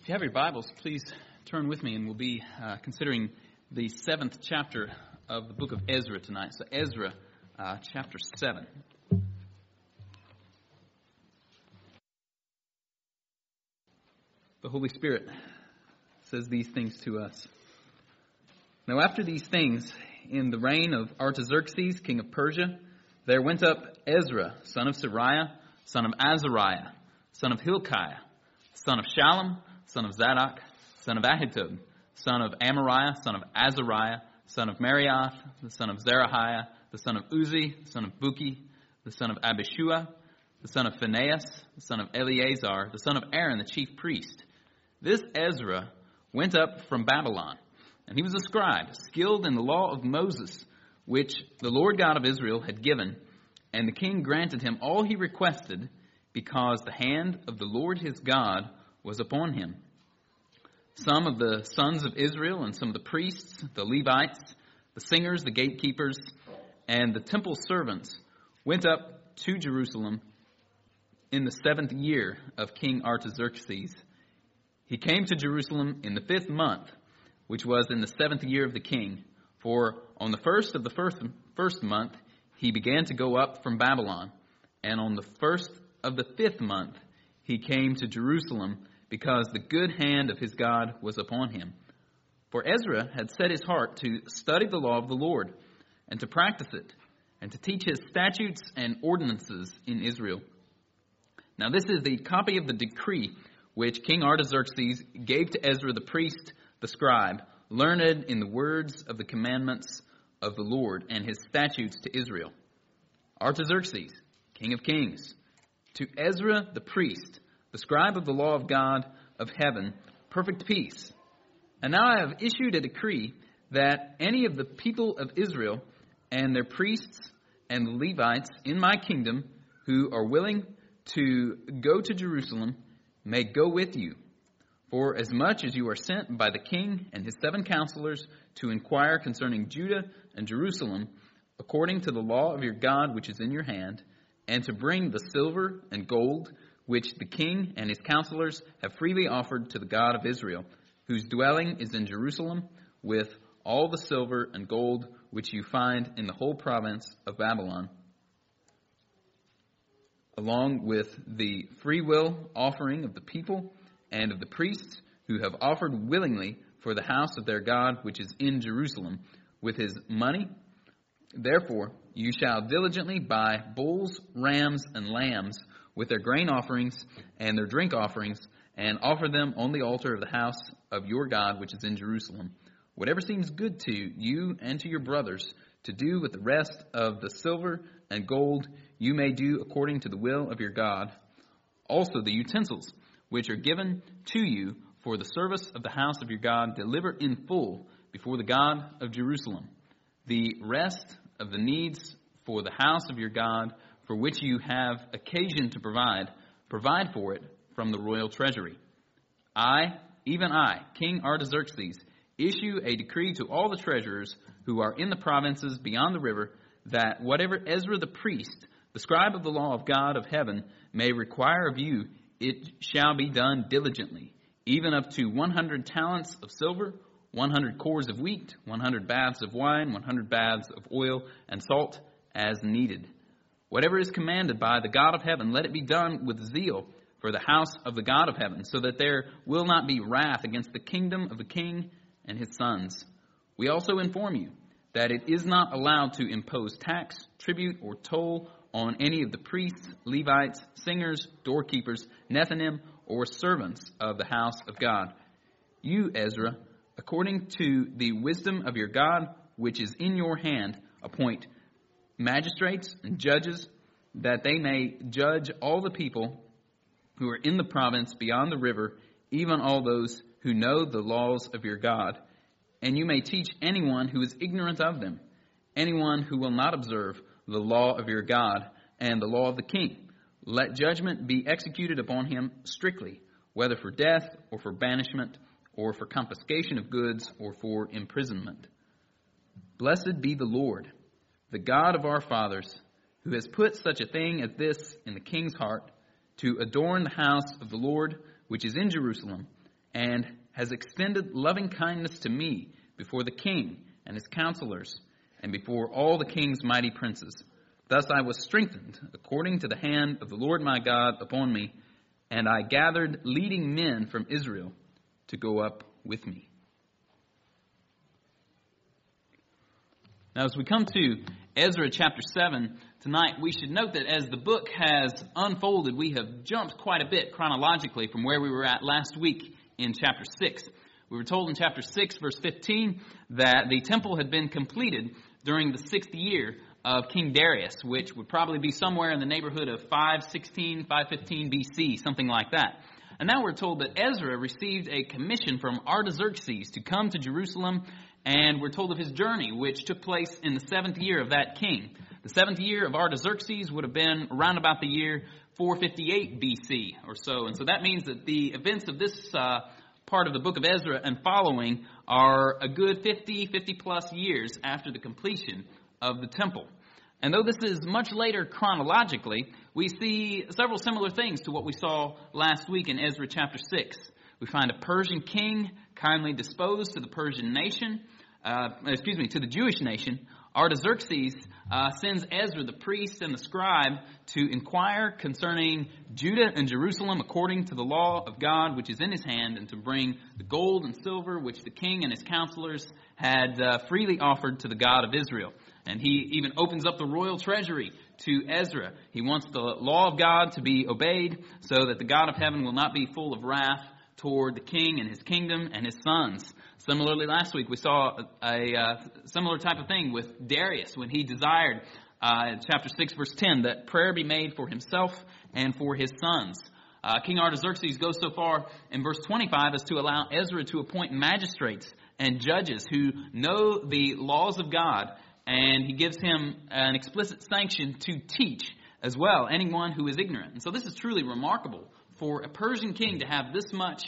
you have your Bibles, please turn with me, and we'll be considering the 7th chapter of the book of Ezra tonight. So Ezra, chapter 7. The Holy Spirit says these things to us. Now after these things, in the reign of Artaxerxes, king of Persia, there went up Ezra, son of Seraiah, son of Azariah, son of Hilkiah, son of Shallum, son of Zadok, son of Ahitub, son of Amariah, son of Azariah, son of Marioth, the son of Zerahiah, the son of Uzi, the son of Buki, the son of Abishua, the son of Phinehas, the son of Eleazar, the son of Aaron, the chief priest. This Ezra went up from Babylon, and he was a scribe, skilled in the law of Moses, which the Lord God of Israel had given, and the king granted him all he requested, because the hand of the Lord his God was upon him. Some of the sons of Israel and some of the priests, the Levites, the singers, the gatekeepers, and the temple servants went up to Jerusalem in the 7th year of King Artaxerxes. He came to Jerusalem in the 5th month, which was in the 7th year of the king. For on the first of the first month he began to go up from Babylon, and on the first of the 5th month he came to Jerusalem, because the good hand of his God was upon him. For Ezra had set his heart to study the law of the Lord, and to practice it, and to teach his statutes and ordinances in Israel. Now this is the copy of the decree which King Artaxerxes gave to Ezra the priest, the scribe, learned in the words of the commandments of the Lord and his statutes to Israel. Artaxerxes, king of kings, to Ezra the priest, the scribe of the law of God of heaven, perfect peace. And now I have issued a decree that any of the people of Israel and their priests and Levites in my kingdom who are willing to go to Jerusalem may go with you. For as much as you are sent by the king and his 7 counselors to inquire concerning Judah and Jerusalem, according to the law of your God which is in your hand, and to bring the silver and gold which the king and his counselors have freely offered to the God of Israel, whose dwelling is in Jerusalem, with all the silver and gold which you find in the whole province of Babylon, along with the free will offering of the people and of the priests who have offered willingly for the house of their God which is in Jerusalem, with his money. Therefore you shall diligently buy bulls, rams, and lambs, with their grain offerings and their drink offerings, and offer them on the altar of the house of your God which is in Jerusalem. Whatever seems good to you and to your brothers to do with the rest of the silver and gold, you may do according to the will of your God. Also the utensils which are given to you for the service of the house of your God, deliver in full before the God of Jerusalem. The rest of the needs for the house of your God, for which you have occasion to provide for it from the royal treasury. I, even I, King Artaxerxes, issue a decree to all the treasurers who are in the provinces beyond the river, that whatever Ezra the priest, the scribe of the law of God of heaven, may require of you, it shall be done diligently, even up to 100 talents of silver, 100 cores of wheat, 100 baths of wine, 100 baths of oil and salt, as needed. Whatever is commanded by the God of heaven, let it be done with zeal for the house of the God of heaven, so that there will not be wrath against the kingdom of the king and his sons. We also inform you that it is not allowed to impose tax, tribute, or toll on any of the priests, Levites, singers, doorkeepers, Nethinim, or servants of the house of God. You, Ezra, according to the wisdom of your God, which is in your hand, appoint magistrates and judges, that they may judge all the people who are in the province beyond the river, even all those who know the laws of your God. And you may teach anyone who is ignorant of them, anyone who will not observe the law of your God and the law of the king. Let judgment be executed upon him strictly, whether for death or for banishment or for confiscation of goods or for imprisonment. Blessed be the Lord, the God of our fathers, who has put such a thing as this in the king's heart, to adorn the house of the Lord, which is in Jerusalem, and has extended loving kindness to me before the king and his counselors, and before all the king's mighty princes. Thus I was strengthened according to the hand of the Lord my God upon me, and I gathered leading men from Israel to go up with me. Now, as we come to Ezra chapter 7 tonight, we should note that as the book has unfolded, we have jumped quite a bit chronologically from where we were at last week in chapter 6. We were told in chapter 6, verse 15, that the temple had been completed during the 6th year of King Darius, which would probably be somewhere in the neighborhood of 516, 515 BC, something like that. And now we're told that Ezra received a commission from Artaxerxes to come to Jerusalem, and we're told of his journey, which took place in the 7th year of that king. The 7th year of Artaxerxes would have been around about the year 458 BC or so. And so that means that the events of this part of the book of Ezra and following are a good 50 plus years after the completion of the temple. And though this is much later chronologically, we see several similar things to what we saw last week in Ezra chapter 6. We find a Persian king kindly disposed to the Persian nation, to the Jewish nation. Artaxerxes sends Ezra, the priest and the scribe, to inquire concerning Judah and Jerusalem according to the law of God which is in his hand, and to bring the gold and silver which the king and his counselors had freely offered to the God of Israel. And he even opens up the royal treasury to Ezra. He wants the law of God to be obeyed so that the God of heaven will not be full of wrath toward the king and his kingdom and his sons. Similarly, last week we saw a similar type of thing with Darius when he desired, chapter 6, verse 10, that prayer be made for himself and for his sons. King Artaxerxes goes so far in verse 25 as to allow Ezra to appoint magistrates and judges who know the laws of God, and he gives him an explicit sanction to teach as well anyone who is ignorant. And so this is truly remarkable for a Persian king to have this much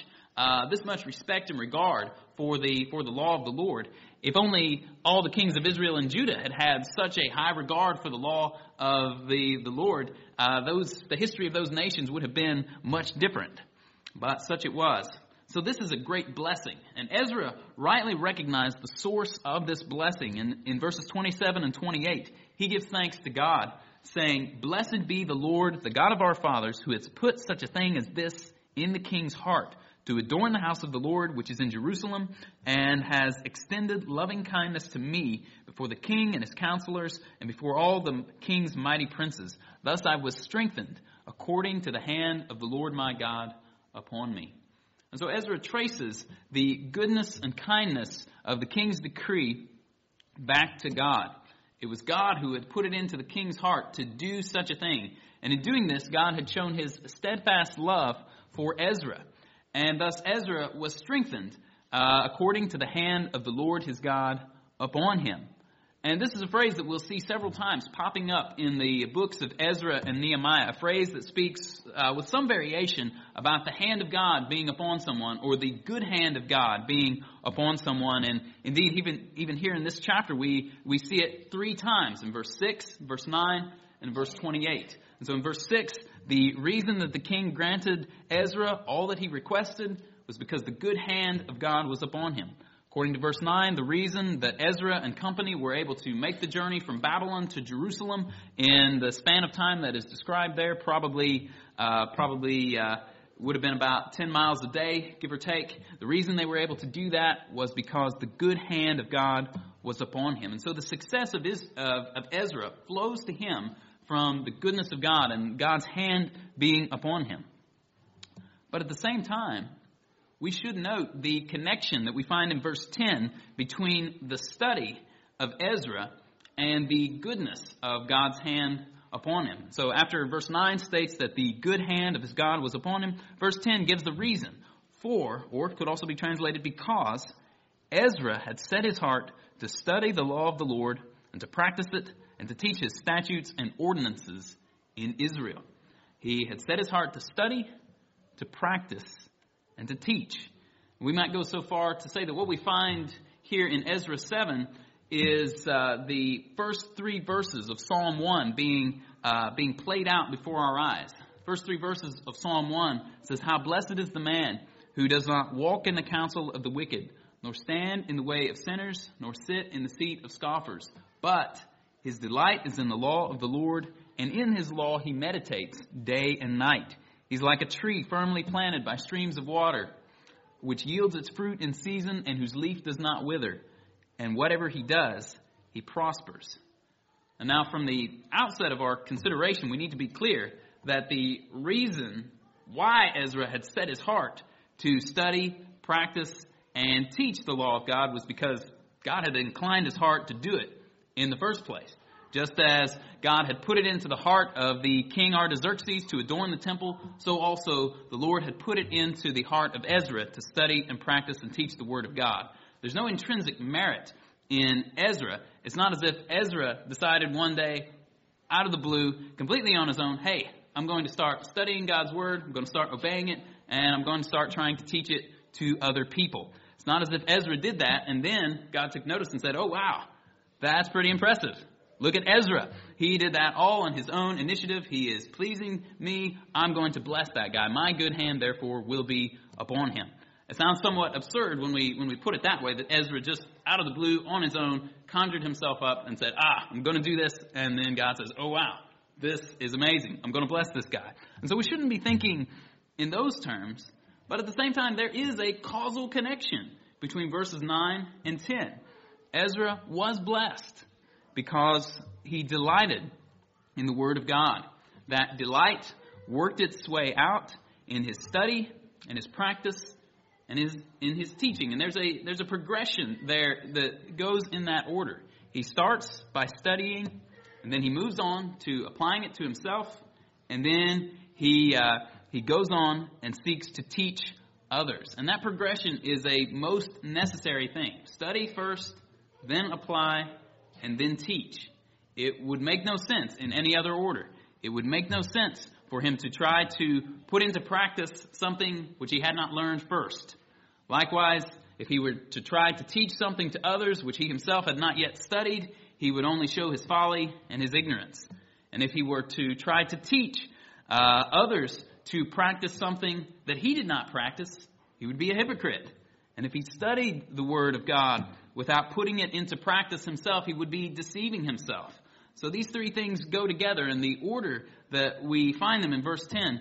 respect and regard for the law of the Lord. If only all the kings of Israel and Judah had such a high regard for the law of the Lord, the history of those nations would have been much different. But such it was. So this is a great blessing. And Ezra rightly recognized the source of this blessing. In verses 27 and 28, he gives thanks to God, saying, "Blessed be the Lord, the God of our fathers, who has put such a thing as this in the king's heart, to adorn the house of the Lord, which is in Jerusalem, and has extended loving kindness to me before the king and his counselors, and before all the king's mighty princes. Thus I was strengthened according to the hand of the Lord my God upon me." And so Ezra traces the goodness and kindness of the king's decree back to God. It was God who had put it into the king's heart to do such a thing. And in doing this, God had shown his steadfast love for Ezra. And thus Ezra was strengthened according to the hand of the Lord his God upon him. And this is a phrase that we'll see several times popping up in the books of Ezra and Nehemiah, a phrase that speaks with some variation about the hand of God being upon someone, or the good hand of God being upon someone. And indeed, even here in this chapter, we see it 3 times, in verse 6, verse 9, and verse 28. And so in verse 6, the reason that the king granted Ezra all that he requested was because the good hand of God was upon him. According to verse 9, the reason that Ezra and company were able to make the journey from Babylon to Jerusalem in the span of time that is described there probably would have been about 10 miles a day, give or take. The reason they were able to do that was because the good hand of God was upon him. And so the success of Ezra flows to him from the goodness of God and God's hand being upon him. But at the same time, we should note the connection that we find in verse 10 between the study of Ezra and the goodness of God's hand upon him. So after verse 9 states that the good hand of his God was upon him, verse 10 gives the reason for, or it could also be translated because, Ezra had set his heart to study the law of the Lord and to practice it and to teach his statutes and ordinances in Israel. He had set his heart to study, to practice, and to teach. We might go so far to say that what we find here in Ezra 7 is the first 3 verses of Psalm 1 being played out before our eyes. First 3 verses of Psalm 1 says, "How blessed is the man who does not walk in the counsel of the wicked, nor stand in the way of sinners, nor sit in the seat of scoffers. But his delight is in the law of the Lord, and in his law he meditates day and night. He's like a tree firmly planted by streams of water, which yields its fruit in season and whose leaf does not wither. And whatever he does, he prospers. And now from the outset of our consideration, we need to be clear that the reason why Ezra had set his heart to study, practice, and teach the law of God was because God had inclined his heart to do it in the first place. Just as God had put it into the heart of the king Artaxerxes to adorn the temple, so also the Lord had put it into the heart of Ezra to study and practice and teach the word of God. There's no intrinsic merit in Ezra. It's not as if Ezra decided one day, out of the blue, completely on his own, hey, I'm going to start studying God's word, I'm going to start obeying it, and I'm going to start trying to teach it to other people. It's not as if Ezra did that, and then God took notice and said, oh, wow, that's pretty impressive. Look at Ezra. He did that all on his own initiative. He is pleasing me. I'm going to bless that guy. My good hand, therefore, will be upon him. It sounds somewhat absurd when we put it that way, that Ezra just out of the blue, on his own, conjured himself up and said, I'm going to do this. And then God says, oh, wow, this is amazing. I'm going to bless this guy. And so we shouldn't be thinking in those terms. But at the same time, there is a causal connection between verses 9 and 10. Ezra was blessed because he delighted in the word of God. That delight worked its way out in his study, in his practice, and in his teaching. And there's a progression there that goes in that order. He starts by studying, and then he moves on to applying it to himself, and then he goes on and seeks to teach others. And that progression is a most necessary thing. Study first, then apply, and then teach. It would make no sense in any other order. It would make no sense for him to try to put into practice something which he had not learned first. Likewise, if he were to try to teach something to others which he himself had not yet studied, he would only show his folly and his ignorance. And if he were to try to teach others to practice something that he did not practice, he would be a hypocrite. And if he studied the Word of God without putting it into practice himself, he would be deceiving himself. So these three things go together, and the order that we find them in verse 10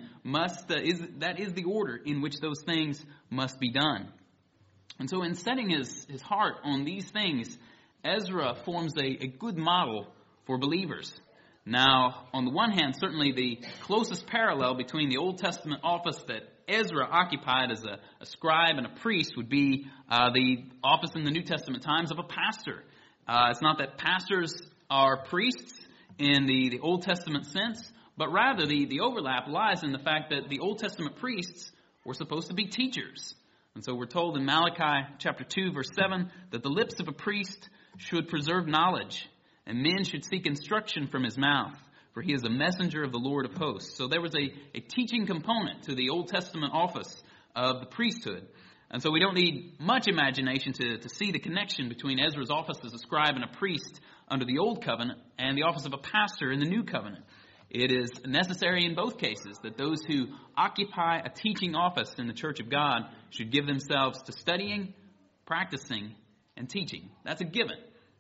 is the order in which those things must be done. And so in setting his heart on these things, Ezra forms a good model for believers. Now, on the one hand, certainly the closest parallel between the Old Testament office that Ezra occupied as a scribe and a priest would be the office in the New Testament times of a pastor. It's not that pastors are priests in the Old Testament sense, but rather the overlap lies in the fact that the Old Testament priests were supposed to be teachers. And so we're told in Malachi chapter 2, verse 7, that the lips of a priest should preserve knowledge, and men should seek instruction from his mouth, for he is a messenger of the Lord of hosts. So there was a teaching component to the Old Testament office of the priesthood. And so we don't need much imagination to see the connection between Ezra's office as a scribe and a priest under the Old Covenant and the office of a pastor in the New Covenant. It is necessary in both cases that those who occupy a teaching office in the Church of God should give themselves to studying, practicing, and teaching. That's a given.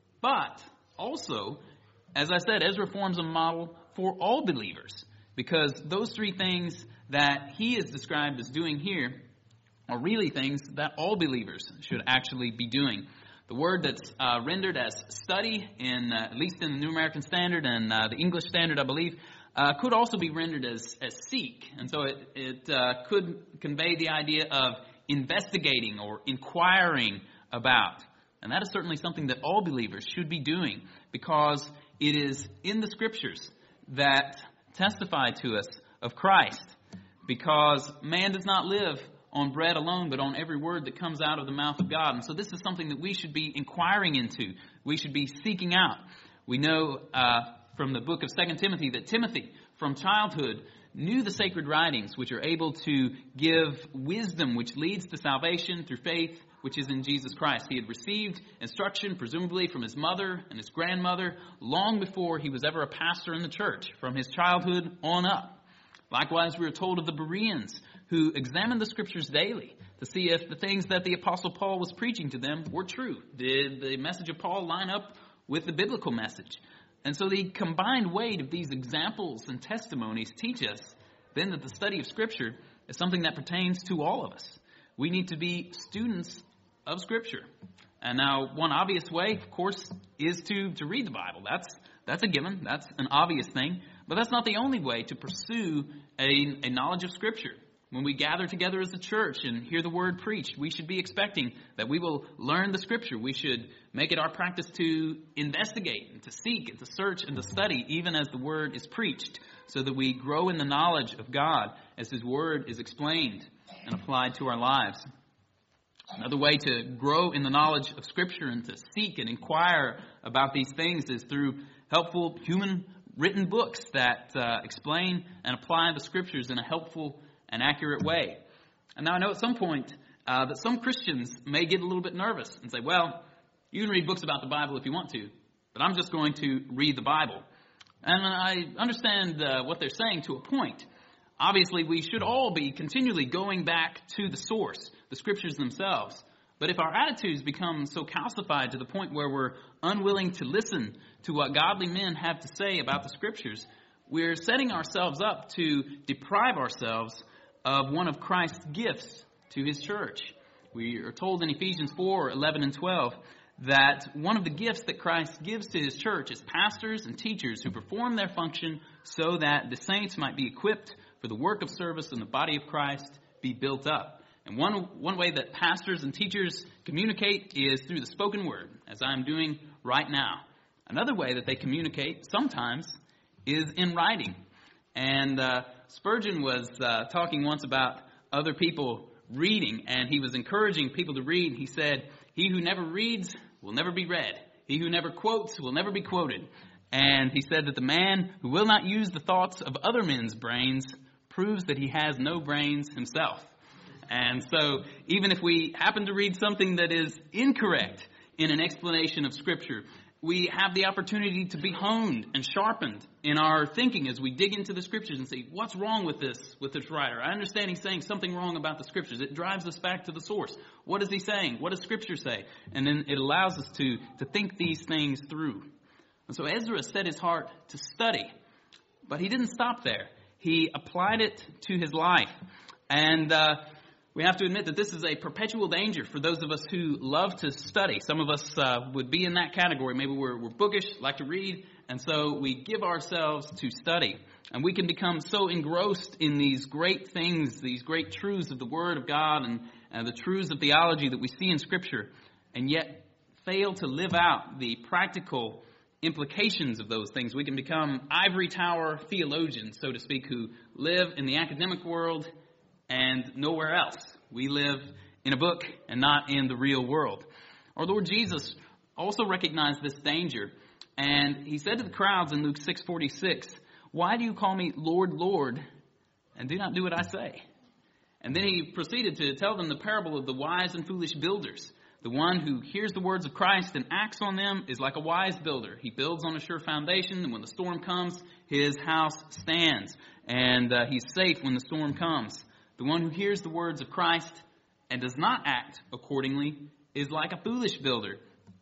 But also, as I said, Ezra forms a model for all believers, because those three things that he is described as doing here are really things that all believers should actually be doing. The word that's rendered as study, at least in the New American Standard and the English Standard, I believe, could also be rendered as seek. And so it could convey the idea of investigating or inquiring about. And that is certainly something that all believers should be doing, because it is in the Scriptures that testify to us of Christ. Because man does not live on bread alone, but on every word that comes out of the mouth of God. And so this is something that we should be inquiring into. We should be seeking out. We know from the book of 2 Timothy that Timothy, from childhood, knew the sacred writings, which are able to give wisdom which leads to salvation through faith, which is in Jesus Christ. He had received instruction, presumably from his mother and his grandmother, long before he was ever a pastor in the church, from his childhood on up. Likewise, we are told of the Bereans, who examined the Scriptures daily to see if the things that the Apostle Paul was preaching to them were true. Did the message of Paul line up with the biblical message? And so the combined weight of these examples and testimonies teach us then that the study of Scripture is something that pertains to all of us. We need to be students of Scripture. And now one obvious way, of course, is to read the Bible. That's a given. That's an obvious thing. But that's not the only way to pursue a knowledge of Scripture. When we gather together as a church and hear the Word preached, we should be expecting that we will learn the Scripture. We should make it our practice to investigate and to seek and to search and to study even as the Word is preached, so that we grow in the knowledge of God as His Word is explained and applied to our lives. Another way to grow in the knowledge of Scripture and to seek and inquire about these things is through helpful human written books that explain and apply the Scriptures in a helpful and accurate way. And now I know at some point that some Christians may get a little bit nervous and say, well, you can read books about the Bible if you want to, but I'm just going to read the Bible. And I understand what they're saying to a point. Obviously, we should all be continually going back to the source, the Scriptures themselves. But if our attitudes become so calcified to the point where we're unwilling to listen to what godly men have to say about the Scriptures, we're setting ourselves up to deprive ourselves of one of Christ's gifts to His church. We are told in Ephesians 4:11 and 12 that one of the gifts that Christ gives to His church is pastors and teachers who perform their function so that the saints might be equipped for the work of service and the body of Christ be built up. And one way that pastors and teachers communicate is through the spoken word, as I'm doing right now. Another way that they communicate sometimes is in writing. And Spurgeon was talking once about other people reading, and he was encouraging people to read. He said, "He who never reads will never be read. He who never quotes will never be quoted." And he said that the man who will not use the thoughts of other men's brains proves that he has no brains himself. And so even if we happen to read something that is incorrect in an explanation of Scripture, we have the opportunity to be honed and sharpened in our thinking as we dig into the Scriptures and see, what's wrong with this writer? I understand he's saying something wrong about the Scriptures. It drives us back to the source. What is he saying? What does Scripture say? And then it allows us to think these things through. And so Ezra set his heart to study, but he didn't stop there. He applied it to his life. And we have to admit that this is a perpetual danger for those of us who love to study. Some of us would be in that category. Maybe we're bookish, like to read, and so we give ourselves to study. And we can become so engrossed in these great things, these great truths of the Word of God and the truths of theology that we see in Scripture, and yet fail to live out the practical implications of those things. We can become ivory tower theologians, so to speak, who live in the academic world and nowhere else. We live in a book and not in the real world. Our Lord Jesus also recognized this danger, and he said to the crowds in Luke 6:46, "Why do you call me Lord, Lord, and do not do what I say?" And then he proceeded to tell them the parable of the wise and foolish builders. The one who hears the words of Christ and acts on them is like a wise builder. He builds on a sure foundation, and when the storm comes, his house stands, and he's safe when the storm comes. The one who hears the words of Christ and does not act accordingly is like a foolish builder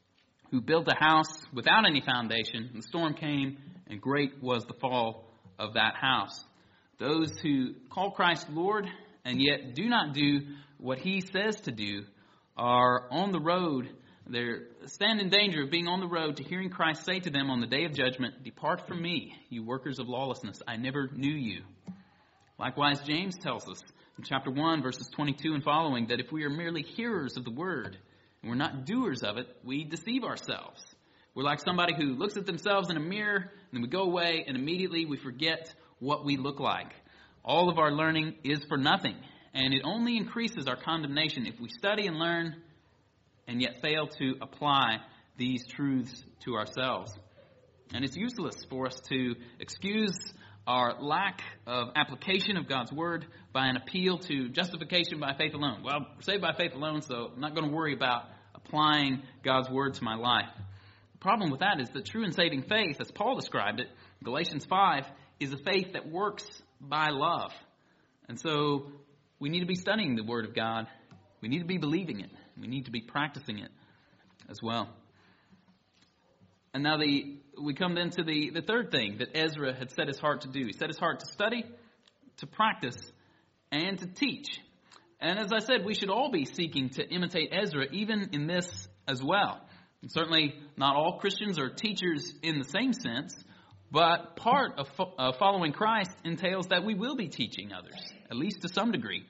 who built a house without any foundation, and the storm came, and great was the fall of that house. Those who call Christ Lord and yet do not do what he says to do are on the road. They stand in danger of being on the road to hearing Christ say to them on the day of judgment, "Depart from me, you workers of lawlessness. I never knew you." Likewise, James tells us in chapter 1, verses 22 and following, that if we are merely hearers of the word and we're not doers of it, we deceive ourselves. We're like somebody who looks at themselves in a mirror, and then we go away, and immediately we forget what we look like. All of our learning is for nothing, and it only increases our condemnation if we study and learn and yet fail to apply these truths to ourselves. And it's useless for us to excuse our lack of application of God's Word by an appeal to justification by faith alone. Well, we're saved by faith alone, so I'm not going to worry about applying God's Word to my life. The problem with that is that true and saving faith, as Paul described it, Galatians 5, is a faith that works by love. And so we need to be studying the Word of God We need to be believing it. We need to be practicing it as well. And now we come then to the third thing that Ezra had set his heart to do. He set his heart to study, to practice, and to teach. And as I said, we should all be seeking to imitate Ezra even in this as well. And certainly not all Christians are teachers in the same sense, but part of following Christ entails that we will be teaching others, at least to some degree.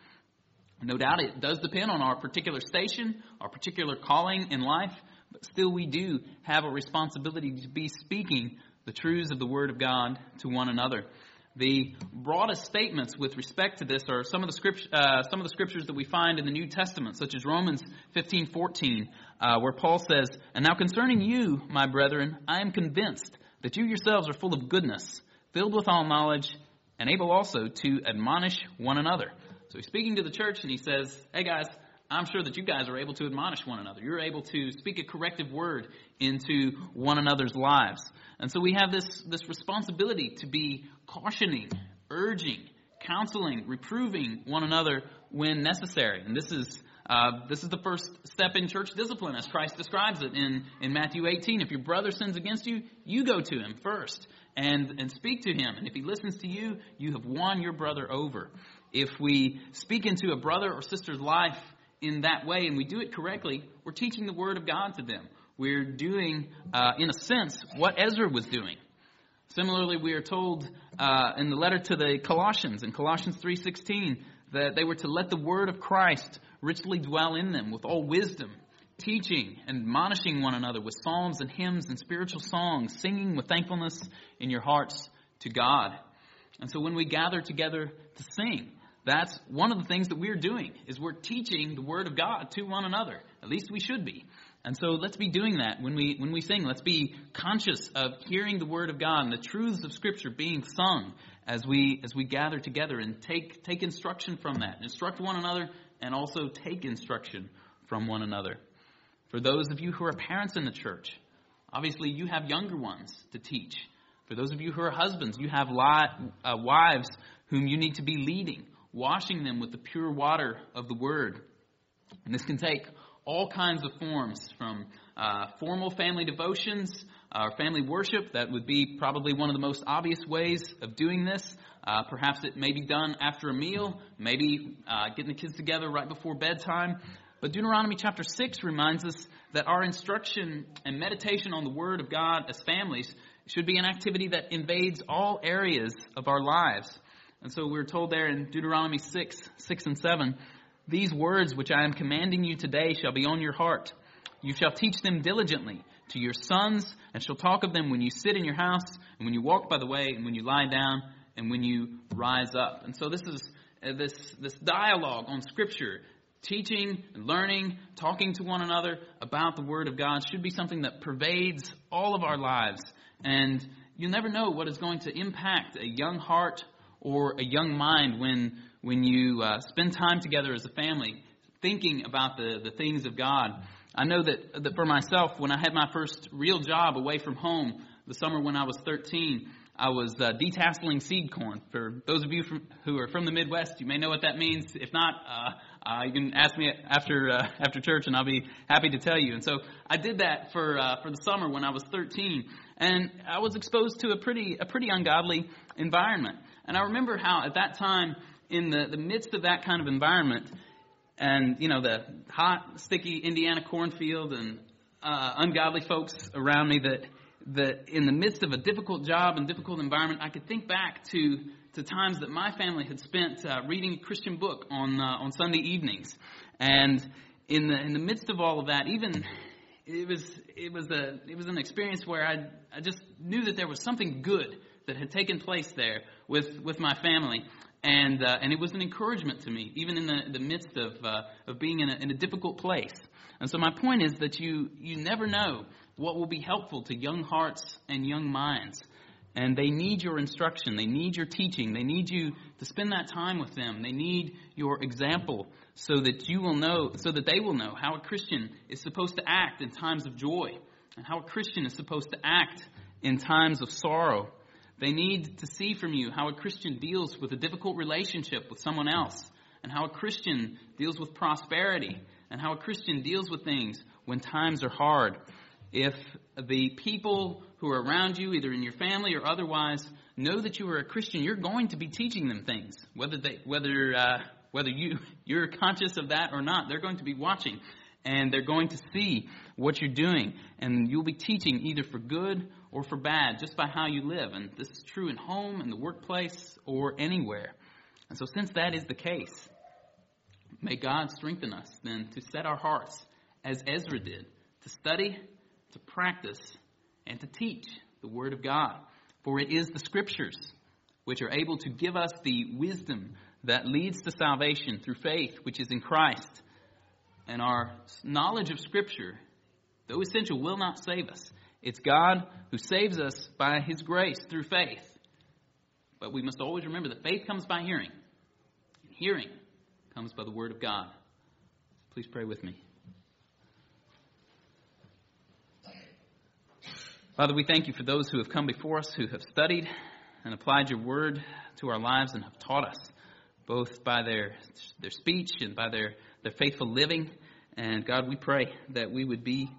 No doubt it does depend on our particular station, our particular calling in life, but still we do have a responsibility to be speaking the truths of the Word of God to one another. The broadest statements with respect to this are some of the scriptures that we find in the New Testament, such as Romans 15:14, where Paul says, "And now concerning you, my brethren, I am convinced that you yourselves are full of goodness, filled with all knowledge, and able also to admonish one another." So he's speaking to the church and he says, hey guys, I'm sure that you guys are able to admonish one another. You're able to speak a corrective word into one another's lives. And so we have this responsibility to be cautioning, urging, counseling, reproving one another when necessary. And this is the first step in church discipline as Christ describes it in Matthew 18. If your brother sins against you, you go to him first and speak to him. And if he listens to you, you have won your brother over. If we speak into a brother or sister's life in that way and we do it correctly, we're teaching the Word of God to them. We're doing, in a sense, what Ezra was doing. Similarly, we are told in the letter to the Colossians, in Colossians 3:16, that they were to let the Word of Christ richly dwell in them with all wisdom, teaching and admonishing one another with psalms and hymns and spiritual songs, singing with thankfulness in your hearts to God. And so when we gather together to sing, that's one of the things that we're doing, is we're teaching the Word of God to one another. At least we should be. And so let's be doing that when we sing. Let's be conscious of hearing the Word of God and the truths of Scripture being sung as we gather together and take instruction from that. Instruct one another and also take instruction from one another. For those of you who are parents in the church, obviously you have younger ones to teach. For those of you who are husbands, you have wives whom you need to be leading, washing them with the pure water of the Word. And this can take all kinds of forms, from formal family devotions or family worship. That would be probably one of the most obvious ways of doing this. Perhaps it may be done after a meal, maybe getting the kids together right before bedtime. But Deuteronomy chapter 6 reminds us that our instruction and meditation on the Word of God as families should be an activity that invades all areas of our lives. And so we're told there in Deuteronomy 6 and 7, "These words which I am commanding you today shall be on your heart. You shall teach them diligently to your sons, and shall talk of them when you sit in your house, and when you walk by the way, and when you lie down, and when you rise up." And so this is this dialogue on Scripture, teaching and learning, talking to one another about the Word of God, should be something that pervades all of our lives. And you'll never know what is going to impact a young heart or a young mind when you spend time together as a family thinking about the things of God. I know that for myself, when I had my first real job away from home, the summer when I was 13, I was detasseling seed corn. For those of you who are from the Midwest, you may know what that means. If not, you can ask me after church, and I'll be happy to tell you. And so I did that for the summer when I was 13, and I was exposed to a pretty ungodly environment. And I remember how at that time, in the midst of that kind of environment, and the hot, sticky Indiana cornfield and ungodly folks around me, that in the midst of a difficult job and difficult environment, I could think back to times that my family had spent reading a Christian book on Sunday evenings. And in the midst of all of that, even it was an experience where I just knew that there was something good that had taken place there with my family. And it was an encouragement to me, even in the midst of being in a difficult place. And so my point is that you never know what will be helpful to young hearts and young minds. And they need your instruction. They need your teaching. They need you to spend that time with them. They need your example so that they will know how a Christian is supposed to act in times of joy and how a Christian is supposed to act in times of sorrow. They need to see from you how a Christian deals with a difficult relationship with someone else, and how a Christian deals with prosperity, and how a Christian deals with things when times are hard. If the people who are around you, either in your family or otherwise, know that you are a Christian, you're going to be teaching them things. Whether you're conscious of that or not, they're going to be watching. And they're going to see what you're doing. And you'll be teaching either for good or for bad, just by how you live. And this is true in home, in the workplace, or anywhere. And so since that is the case, may God strengthen us then to set our hearts, as Ezra did, to study, to practice, and to teach the Word of God. For it is the Scriptures which are able to give us the wisdom that leads to salvation through faith, which is in Christ. And our knowledge of Scripture, though essential, will not save us. It's God who saves us by His grace through faith. But we must always remember that faith comes by hearing. And hearing comes by the Word of God. Please pray with me. Father, we thank you for those who have come before us, who have studied and applied your Word to our lives and have taught us, both by their speech and by their faithful living. And God, we pray that we would be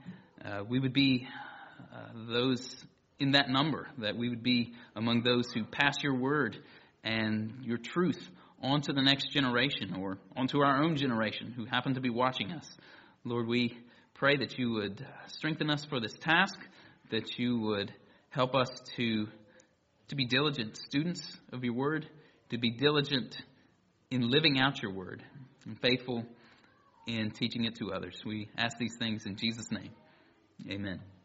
those in that number, that we would be among those who pass your word and your truth on to the next generation, or onto our own generation who happen to be watching us. Lord, we pray that you would strengthen us for this task, that you would help us to be diligent students of your word, to be diligent in living out your word, and faithful in teaching it to others. We ask these things in Jesus' name. Amen.